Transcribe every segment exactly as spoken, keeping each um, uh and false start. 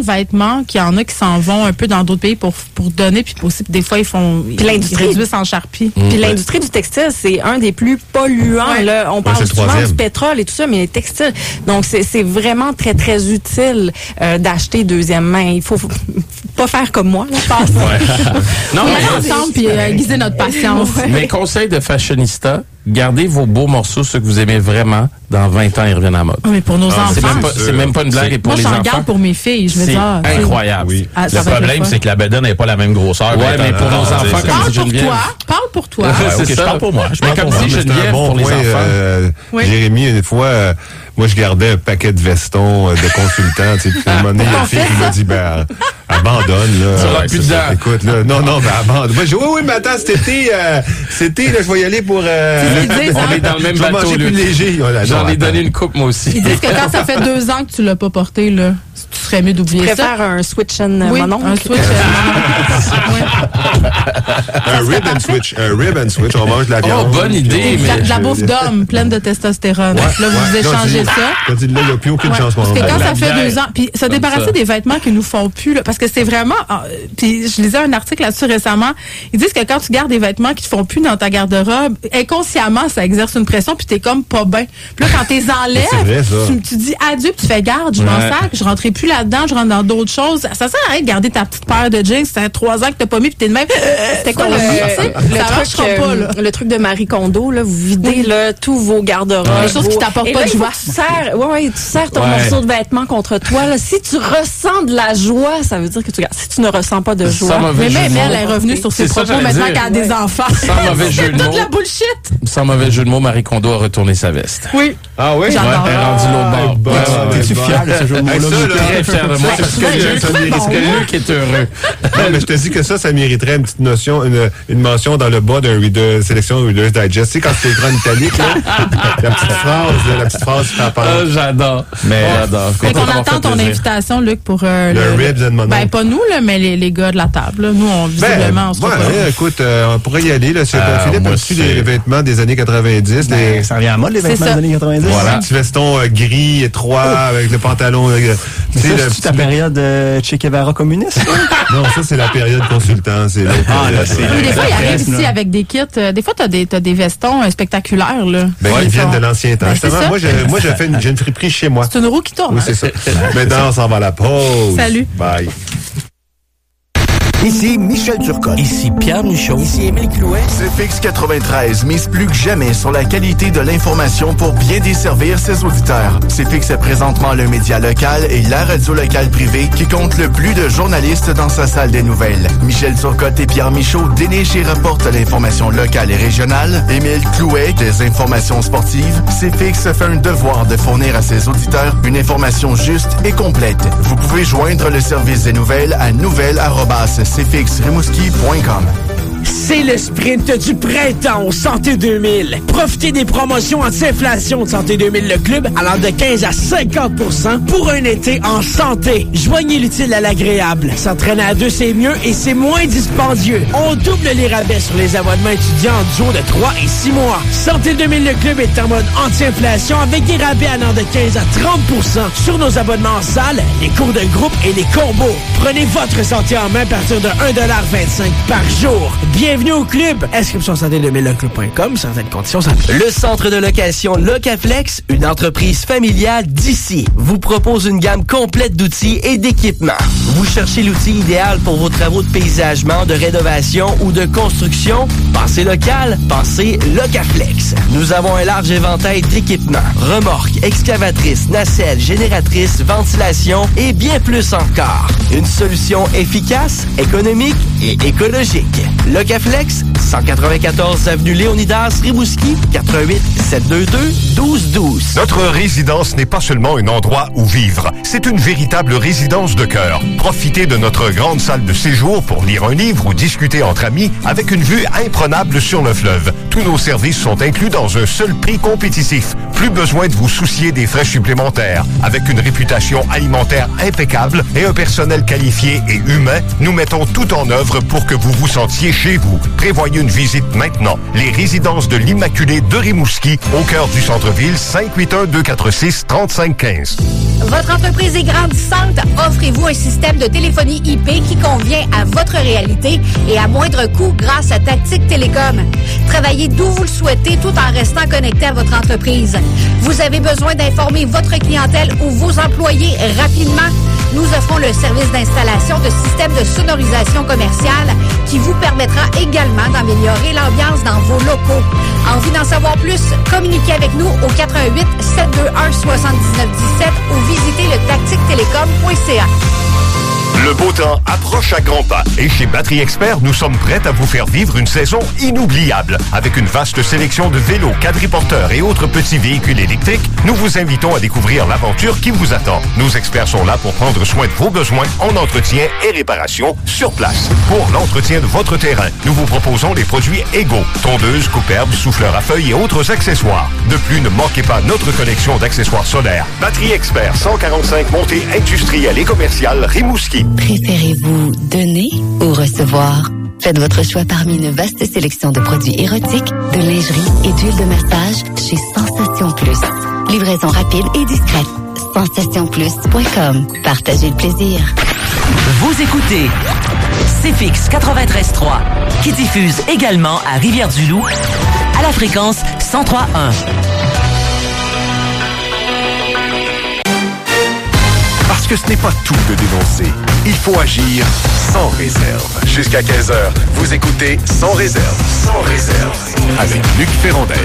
de vêtements qu'il y en a qui s'en vont un peu dans d'autres pays pour, pour donner, puis aussi, des fois, ils font, puis ils, l'industrie, ils réduisent en charpie. Mmh. Puis l'industrie du textile, c'est un des plus polluants. Ouais. Là. On parle ouais, souvent du pétrole et tout ça, mais les textiles. Donc, c'est, c'est vraiment très, très utile euh, d'acheter deuxième main. Il faut, faut pas faire comme moi, là, je pense. Ouais. Non, mais ensemble, puis euh, aiguiser notre patience. Ouais. Mes conseils de fashionista, gardez vos beaux morceaux, ceux que vous aimez vraiment. Dans vingt ans, ils reviennent à mode. Oui, mais pour nos ah, enfants. C'est même, pas, c'est même pas une blague. Et pour moi, les j'en enfants, garde pour mes filles. Je me dis, ah, incroyable. Oui. Ah, le problème, c'est que la bedaine n'est pas la même grosseur. Ouais, mais pour nos enfants, comme parle pour Geneviève. toi. Parle pour toi. Ouais, c'est okay, ça. Je parle pour moi. Je parle comme si Geneviève bon pour les point, enfants. Euh, oui. Jérémy, une fois, euh, moi, je gardais un paquet de vestons euh, de consultants. Tu sais, puis à un moment donné, il y a une fille qui m'a dit, ben, abandonne, là. Ça va plus dedans. Écoute, là, non, non, ben, abandonne. Moi, je dis, oui, oui, mais attends, cet été, euh, cet été, là, je vais y aller pour, euh, on est dans le même bateau, plus léger. J'en ai donné une coupe, moi aussi. Ils disent que quand ça fait deux ans que tu l'as pas porté, là, tu serais mieux d'oublier ça. Tu préfères un switch and oui, mon oncle? un switch Un rib and switch. Un rib and switch. On mange de la viande. Oh, bonne idée. Mais de la bouffe d'homme, pleine de testostérone. Ouais, là, vous ouais. échangez non, ça. Là, il n'y a plus aucune ouais. chance. Parce que quand ça fait deux ans, puis se débarrasser des vêtements qui nous font plus, là, parce que c'est vraiment, puis je lisais un article là-dessus récemment, ils disent que quand tu gardes des vêtements qui te font plus dans ta garde-robe, inconsciemment, ça exerce une pression, puis t'es comme pas bien. Puis là, quand t'es enlèves, vrai, tu, tu dis adieu, puis tu fais garde, je m'en ouais. sac, je rentrerai plus là-dedans, je rentre dans d'autres choses. Ça sert à rien de garder ta petite paire de jeans, ça fait trois ans que t'as pas mis, puis t'es de même. C'était quoi le, le, ça truc, euh, pas, là. Le truc de Marie Kondo, là, vous videz oui. là, tous vos garde-robes. Les choses qui t'apportent pas de joie. Tu serres, ouais, ouais, tu serres ton ouais. morceau de vêtement contre toi. Là. Si tu ressens de la joie, ça veut dire que tu gardes. Si tu ne ressens pas de joie. Mais même elle est revenue sur ses propos maintenant qu'elle a des enfants. Sans mauvais jeu de mots. C'est toute la bullshit. Sans mauvais jeu de mots, Marie Kondo a retourné sa veste. Oui. Ah oui? J'adore. Elle est rendue l'autre bord. T'es-tu fier de ce jeu de mots-là? Je suis très fier de moi. Parce que Luc est heureux. Non, mais je te dis que ça, ça mériterait une petite notion, une, une mention dans le bas d'un reader, sélection Reader's Digest. Tu sais, quand c'est écran italique, là, la petite phrase, la petite phrase frappante. Ah, j'adore. Mais, oh, j'adore. Fait qu'on attend ton plaisir. Invitation, Luc, pour euh, le, le ribs and mon ben, pas nous, là, mais les, les gars de la table. Là. Nous, on, visiblement, ben, on se ouais, retrouve. Écoute, euh, on pourrait y aller. Là, c'est euh, Philippe a-tu les vêtements des années quatre-vingt-dix? Ben, les... Ça revient à mode, les vêtements des années quatre-vingt-dix. Voilà. Un petit veston euh, gris, étroit, oh. avec le pantalon. Euh, c'est ça, c'est ta période euh, Che Guevara communiste? Non, ça, c'est la période consultant. C'est ah, là, c'est oui, des fois, il arrive ici avec des kits. Euh, des fois, tu as des, t'as des vestons euh, spectaculaires. Là. Ben, ouais, ils viennent de l'ancien temps. Ben, justement, moi, j'ai, moi, j'ai fait une, j'ai une friperie chez moi. C'est une roue qui tourne. Oui, c'est ça. Maintenant, on s'en va à la pause. Salut. Bye. Ici Michel Turcotte. Ici Pierre Michaud. Ici Émile Clouet. C F X quatre-vingt-treize mise plus que jamais sur la qualité de l'information pour bien desservir ses auditeurs. C F X est présentement le média local et la radio locale privée qui compte le plus de journalistes dans sa salle des nouvelles. Michel Turcotte et Pierre Michaud dénichent et rapportent l'information locale et régionale. Émile Clouet, des informations sportives. C F X fait un devoir de fournir à ses auditeurs une information juste et complète. Vous pouvez joindre le service des nouvelles à nouvelles arobase c f x rimouski point com. C'est le sprint du printemps au Santé deux mille. Profitez des promotions anti-inflation de Santé deux mille, le club, allant de quinze à cinquante pour cent pour un été en santé. Joignez l'utile à l'agréable. S'entraîner à deux, c'est mieux et c'est moins dispendieux. On double les rabais sur les abonnements étudiants en duo de trois et six mois. Santé deux mille, le club est en mode anti-inflation avec des rabais allant de quinze à trente pour cent sur nos abonnements en salle, les cours de groupe et les combos. Prenez votre santé en main à partir de un dollar vingt-cinq par jour. Bienvenue au club. Inscription santé deux mille le club point com, certaines conditions. Le centre de location Locaflex, une entreprise familiale d'ici, vous propose une gamme complète d'outils et d'équipements. Vous cherchez l'outil idéal pour vos travaux de paysagement, de rénovation ou de construction? Pensez local, pensez Locaflex. Nous avons un large éventail d'équipements, remorques, excavatrices, nacelles, génératrices, ventilation et bien plus encore. Une solution efficace, économique et écologique. Locaflex, cent quatre-vingt-quatorze avenue Léonidas, Rimouski, quatre un huit, sept deux deux, un deux un deux. Notre résidence n'est pas seulement un endroit où vivre, c'est une véritable résidence de cœur. Profitez de notre grande salle de séjour pour lire un livre ou discuter entre amis avec une vue imprenable sur le fleuve. Tous nos services sont inclus dans un seul prix compétitif. Plus besoin de vous soucier des frais supplémentaires. Avec une réputation alimentaire impeccable et un personnel qualifié et humain, nous mettons tout en œuvre pour que vous vous sentiez chez Rassurez-vous, prévoyez une visite maintenant. Les résidences de l'Immaculée de Rimouski, au cœur du centre-ville, cinq huit un, deux quatre six, trois cinq un cinq. Votre entreprise est grandissante. Offrez-vous un système de téléphonie I P qui convient à votre réalité et à moindre coût grâce à Tactique Télécom. Travaillez d'où vous le souhaitez tout en restant connecté à votre entreprise. Vous avez besoin d'informer votre clientèle ou vos employés rapidement? Nous offrons le service d'installation de systèmes de sonorisation commerciale qui vous permettra également d'améliorer l'ambiance dans vos locaux. Envie d'en savoir plus? Communiquez avec nous au quatre un huit, sept deux un, sept neuf un sept ou visitez le tactique télécom point c a. Le beau temps approche à grands pas et chez Batterie Expert, nous sommes prêts à vous faire vivre une saison inoubliable. Avec une vaste sélection de vélos, quadriporteurs et autres petits véhicules électriques, nous vous invitons à découvrir l'aventure qui vous attend. Nos experts sont là pour prendre soin de vos besoins en entretien et réparation sur place. Pour l'entretien de votre terrain, nous vous proposons les produits égaux, tondeuses, couperbes, souffleurs à feuilles et autres accessoires. De plus, ne manquez pas notre collection d'accessoires solaires. Batterie Expert, cent quarante-cinq montée industrielle et commerciale, Rimouski. Préférez-vous donner ou recevoir? Faites votre choix parmi une vaste sélection de produits érotiques, de lingerie et d'huile de massage chez Sensation Plus. Livraison rapide et discrète. sensation plus point com. Partagez le plaisir. Vous écoutez C F X quatre-vingt-treize trois, qui diffuse également à Rivière-du-Loup à la fréquence cent trois point un. Parce que ce n'est pas tout de dénoncer. Il faut agir sans réserve. Jusqu'à quinze heures, vous écoutez Sans réserve. Sans réserve. Avec Luc Ferrandez.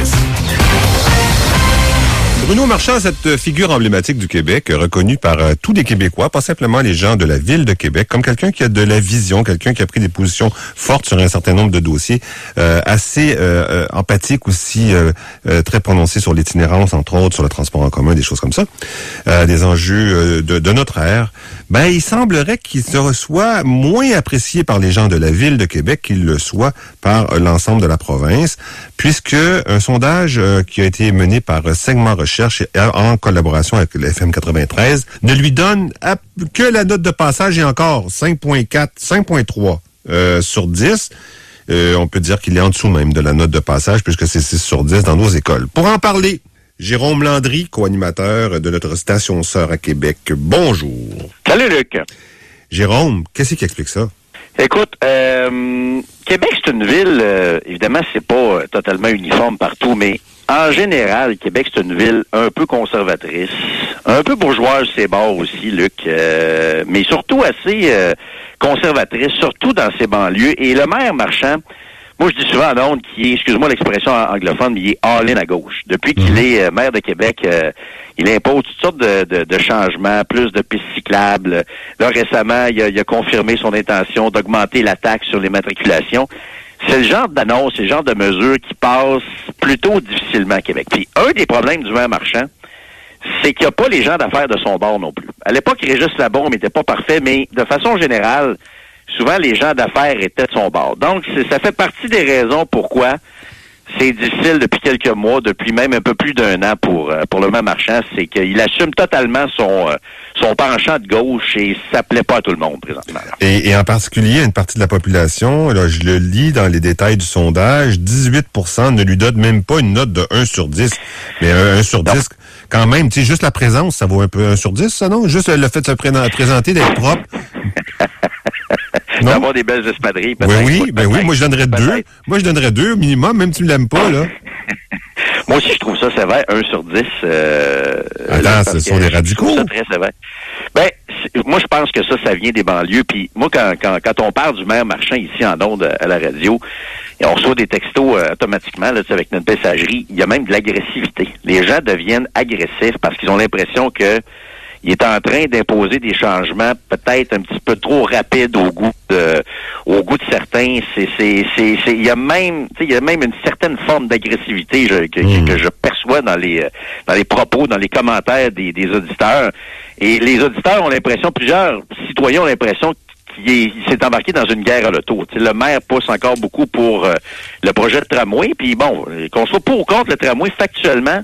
Bruno Marchand, cette figure emblématique du Québec, reconnue par euh, tous les Québécois, pas simplement les gens de la ville de Québec, comme quelqu'un qui a de la vision, quelqu'un qui a pris des positions fortes sur un certain nombre de dossiers, euh, assez euh, euh, empathique aussi, euh, euh, très prononcé sur l'itinérance, entre autres, sur le transport en commun, des choses comme ça, euh, des enjeux euh, de, de notre ère. Ben, il semblerait qu'il se soit moins apprécié par les gens de la ville de Québec qu'il le soit par euh, l'ensemble de la province, puisque un sondage euh, qui a été mené par euh, Segment Recherche en collaboration avec le F M quatre-vingt-treize, ne lui donne que la note de passage et encore cinq virgule quatre, cinq virgule trois euh, sur dix. Euh, on peut dire qu'il est en dessous même de la note de passage puisque c'est six sur dix dans nos écoles. Pour en parler, Jérôme Landry, co-animateur de notre station sœur à Québec. Bonjour. Salut Luc. Jérôme, qu'est-ce qui explique ça? Écoute, euh, Québec, c'est une ville, euh, évidemment, c'est pas euh, totalement uniforme partout, mais en général, Québec, c'est une ville un peu conservatrice, un peu bourgeoise, c'est bords aussi, Luc, euh, mais surtout assez euh, conservatrice, surtout dans ses banlieues. Et le maire Marchand, moi, je dis souvent à Londres qu'il est, excuse-moi l'expression anglophone, mais il est all-in à gauche. Depuis qu'il mmh. est euh, maire de Québec, euh, il impose toutes sortes de, de, de changements, plus de pistes cyclables. Là, récemment, il a, il a confirmé son intention d'augmenter la taxe sur les matriculations. C'est le genre d'annonce, c'est le genre de mesures qui passent plutôt difficilement à Québec. Puis, un des problèmes du maire Marchand, c'est qu'il n'y a pas les gens d'affaires de son bord non plus. À l'époque, Régis Labaume n'était pas parfait, mais de façon générale, souvent, les gens d'affaires étaient de son bord. Donc, c'est, ça fait partie des raisons pourquoi c'est difficile depuis quelques mois, depuis même un peu plus d'un an pour euh, pour le maire Marchand, c'est qu'il assume totalement son euh, son penchant de gauche et ça plaît pas à tout le monde présentement. Et, et en particulier, une partie de la population, là, je le lis dans les détails du sondage, dix-huit pour cent ne lui donnent même pas une note de un sur dix. Mais un, un sur dix, non. Quand même, tu sais, juste la présence, ça vaut un peu un sur dix, ça, non? Juste le fait de se pré- présenter, d'être propre. Non? D'avoir des belles espadrilles, peut-être. Oui, oui, ben oui, moi je donnerais deux. Moi je donnerais deux au minimum, même si tu ne l'aimes pas, là. Moi aussi, je trouve ça sévère, un sur dix. Euh, Attends, là, ce sont des radicaux. Je trouve ça très sévère. Ben, moi, je pense que ça, ça vient des banlieues. Puis moi, quand, quand, quand on parle du maire Marchand ici en ondes à la radio, et on reçoit des textos euh, automatiquement là, avec notre messagerie, il y a même de l'agressivité. Les gens deviennent agressifs parce qu'ils ont l'impression que il est en train d'imposer des changements peut-être un petit peu trop rapides au goût de, au goût de certains. C'est, c'est, c'est, c'est, il y a même, tu sais, il y a même une certaine forme d'agressivité je, que, mmh. que, que je perçois dans les, dans les propos, dans les commentaires des, des auditeurs. Et les auditeurs ont l'impression, plusieurs citoyens ont l'impression qu'il est, il s'est embarqué dans une guerre à l'auto. Tu sais, le maire pousse encore beaucoup pour euh, le projet de tramway. Puis bon, qu'on soit pour ou contre le tramway, factuellement,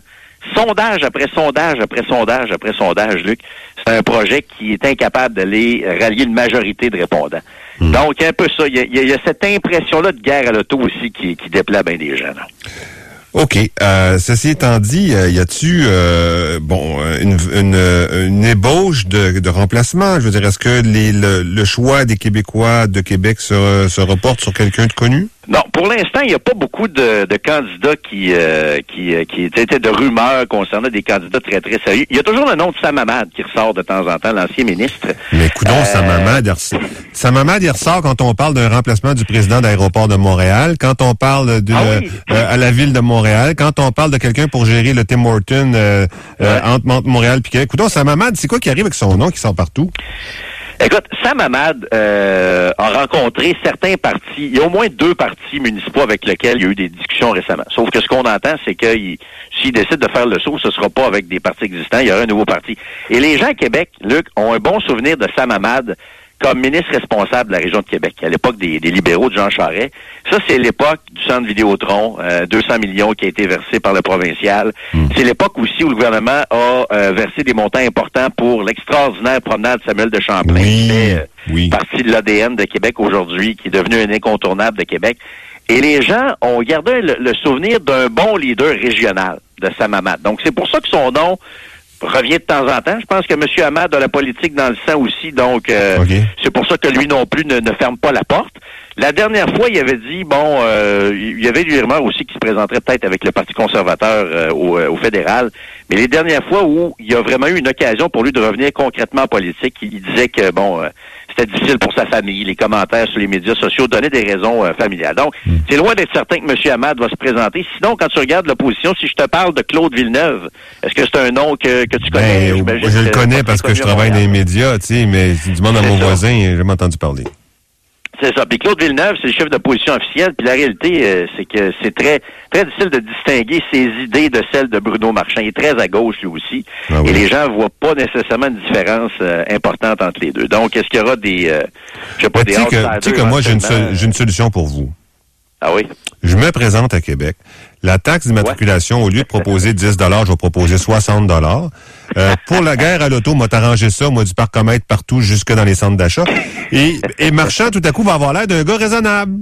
sondage après sondage après sondage après sondage, Luc, c'est un projet qui est incapable d'aller rallier une majorité de répondants. Mmh. Donc, un peu ça. Il y a, il y a cette impression-là de guerre à l'auto aussi qui, qui déplaît bien des gens. Là. OK. Euh, ceci étant dit, euh, y a-tu euh, bon une, une, une ébauche de, de remplacement? Je veux dire, est-ce que les, le, le choix des Québécois de Québec se, se reporte sur quelqu'un de connu? Non, pour l'instant, il n'y a pas beaucoup de, de candidats qui euh, qui qui étaient de rumeurs concernant des candidats très, très sérieux. Il y a toujours le nom de Sam Hamad qui ressort de temps en temps, l'ancien ministre. Mais coudonc, euh... Sam Hamad, Sam Hamad, il ressort quand on parle d'un remplacement du président d'Aéroport de Montréal, quand on parle de ah oui. euh, à la ville de Montréal, quand on parle de quelqu'un pour gérer le Tim Hortons euh, ouais. euh, entre, entre Montréal et Québec. Coudonc, Sam Hamad, c'est quoi qui arrive avec son nom qui sort partout? Écoute, Sam Hamad euh, a rencontré certains partis, il y a au moins deux partis municipaux avec lesquels il y a eu des discussions récemment. Sauf que ce qu'on entend, c'est que s'il décide de faire le saut, ce sera pas avec des partis existants, il y aura un nouveau parti. Et les gens à Québec, Luc, ont un bon souvenir de Sam Hamad comme ministre responsable de la région de Québec, à l'époque des, des libéraux de Jean Charest. Ça, c'est l'époque du centre Vidéotron, euh, deux cents millions qui a été versé par le provincial. Mmh. C'est l'époque aussi où le gouvernement a euh, versé des montants importants pour l'extraordinaire promenade Samuel de Champlain, oui, qui fait euh, oui. partie de l'A D N de Québec aujourd'hui, qui est devenu un incontournable de Québec. Et les gens ont gardé le, le souvenir d'un bon leader régional de Sam Hamad. Donc, c'est pour ça que son nom revient de temps en temps. Je pense que M. Hamad a la politique dans le sang aussi, donc euh, okay. c'est pour ça que lui non plus ne, ne ferme pas la porte. La dernière fois, il avait dit, bon, euh, il y avait du rumeur aussi qui se présenterait peut-être avec le Parti conservateur euh, au, au fédéral, mais les dernières fois où il y a vraiment eu une occasion pour lui de revenir concrètement en politique, il disait que, bon, euh, c'était difficile pour sa famille, les commentaires sur les médias sociaux donnaient des raisons euh, familiales. Donc, mm. c'est loin d'être certain que M. Hamad va se présenter. Sinon, quand tu regardes l'opposition, si je te parle de Claude Villeneuve, est-ce que c'est un nom que, que tu connais? Ben, je le connais parce que je travaille dans les médias, tu sais, mais si tu demandes à mon ça. voisin, j'ai jamais entendu parler. C'est ça. Puis Claude Villeneuve, c'est le chef d'opposition officiel. Puis la réalité, euh, c'est que c'est très très difficile de distinguer ses idées de celles de Bruno Marchand. Il est très à gauche, lui aussi. Ah oui. Et les gens voient pas nécessairement une différence euh, importante entre les deux. Donc, est-ce qu'il y aura des... Euh, je sais pas, Mais des outsiders... Tu sais que moi, j'ai une, sol- j'ai une solution pour vous. Ah oui? Je me présente à Québec. La taxe d'immatriculation, ouais. au lieu de proposer dix dollars, je vais proposer soixante dollars. Euh, pour la guerre à l'auto, moi, t'arranger ça, moi, du parcomètre partout, jusque dans les centres d'achat. Et, et Marchand, tout à coup, va avoir l'air d'un gars raisonnable.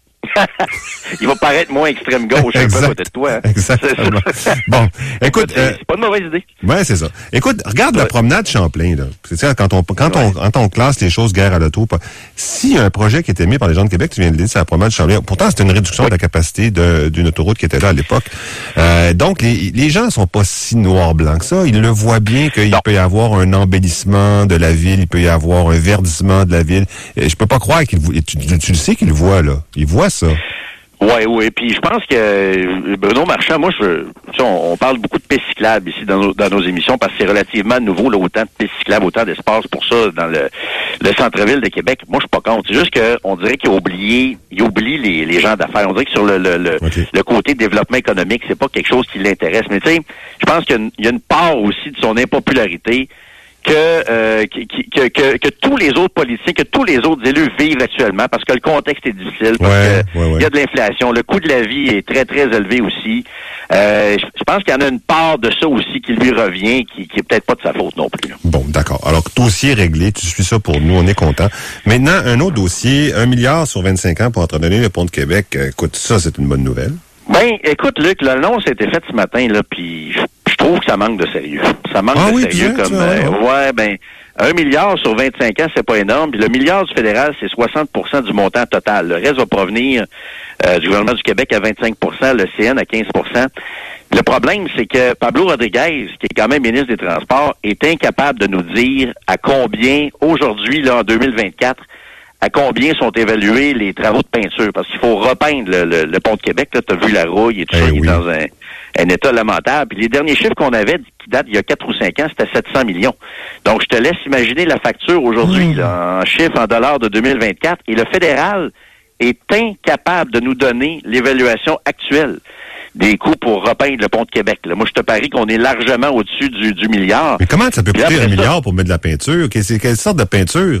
Il va paraître moins extrême gauche un peu à côté de toi. Hein. Exactement. Bon, écoute... C'est, euh, c'est pas une mauvaise idée. Ouais, c'est ça. Écoute, regarde ouais. la promenade Champlain, là. C'est ça, quand on, quand ouais. on, quand on classe les choses guerre à l'auto, s'il y a un projet qui était mis par les gens de Québec, tu viens de le dire, c'est la promenade Champlain. Pourtant, c'était une réduction ouais. de la capacité de, d'une autoroute qui était là à l'époque. Euh, donc, les, les gens sont pas si noir-blancs que ça. Ils le voient bien qu'il non. peut y avoir un embellissement de la ville, il peut y avoir un verdissement de la ville. Et je peux pas croire qu'il tu, tu, tu le sais qu'il le voit, là. Il voit ça. Oui, oui. Puis je pense que Bruno Marchand, moi, je, tu sais, on, on parle beaucoup de pistes cyclables ici dans nos, dans nos émissions parce que c'est relativement nouveau, là, autant de pistes cyclables, autant d'espace pour ça dans le, le centre-ville de Québec. Moi, je suis pas contre. C'est juste qu'on dirait qu'il a oublié, il oublie les, les gens d'affaires. On dirait que sur le, le, le, okay. le côté développement économique, c'est pas quelque chose qui l'intéresse. Mais tu sais, je pense qu'il y a une part aussi de son impopularité que, euh, que, que, que tous les autres politiciens, que tous les autres élus vivent actuellement, parce que le contexte est difficile, parce ouais, que ouais, ouais. il y a de l'inflation, le coût de la vie est très, très élevé aussi. Euh, je pense qu'il y en a une part de ça aussi qui lui revient, qui, qui est peut-être pas de sa faute non plus. Bon, d'accord. Alors, dossier réglé, tu suis ça pour nous, on est content. Maintenant, un autre dossier, un milliard sur vingt-cinq ans pour entredonner le pont de Québec. Écoute, ça, c'est une bonne nouvelle. Ben, écoute, Luc, l'annonce a été faite ce matin, là, puis je trouve que ça manque de sérieux. Ça manque ah, de oui, sérieux bien, comme... ça, euh, ouais. ouais, ben, un milliard sur vingt-cinq ans, c'est pas énorme. Puis le milliard du fédéral, c'est soixante pour cent du montant total. Le reste va provenir euh, du gouvernement du Québec à vingt-cinq pour cent, le C N à quinze pour cent. Le problème, c'est que Pablo Rodriguez, qui est quand même ministre des Transports, est incapable de nous dire à combien, aujourd'hui, là, en deux mille vingt-quatre, à combien sont évalués les travaux de peinture. Parce qu'il faut repeindre le, le, le pont de Québec. Là, tu as vu la rouille et tout eh ça, oui. il est dans un, un état lamentable. Puis les derniers chiffres qu'on avait, qui datent il y a quatre ou cinq ans, c'était sept cents millions. Donc, je te laisse imaginer la facture aujourd'hui, mmh. là, en chiffres, en dollars de deux mille vingt-quatre. Et le fédéral est incapable de nous donner l'évaluation actuelle des coûts pour repeindre le pont de Québec. Là. Moi, je te parie qu'on est largement au-dessus du, du milliard. Mais comment ça peut coûter un ça, milliard pour mettre de la peinture? C'est quelle sorte de peinture?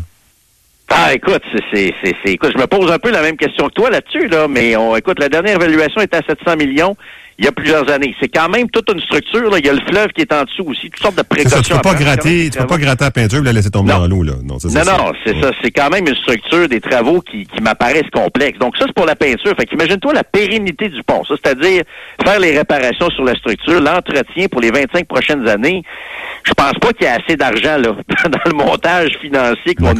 Ah, écoute, c'est, c'est, c'est, c'est, écoute, je me pose un peu la même question que toi là-dessus, là, mais on, écoute, la dernière évaluation était à sept cents millions il y a plusieurs années. C'est quand même toute une structure. Là. Il y a le fleuve qui est en dessous aussi, toutes sortes de précautions. C'est ça, tu peux pas gratter, tu peux pas gratter la peinture et la laisser tomber non. dans l'eau. Là. Non, ça, non, ça, non, c'est ouais. ça. C'est quand même une structure, des travaux qui, qui m'apparaissent complexes. Donc ça, c'est pour la peinture. Fait qu'imagine-toi la pérennité du pont. Ça, c'est-à-dire faire les réparations sur la structure, l'entretien pour les vingt-cinq prochaines années. Je pense pas qu'il y a assez d'argent là dans le montage financier qu'on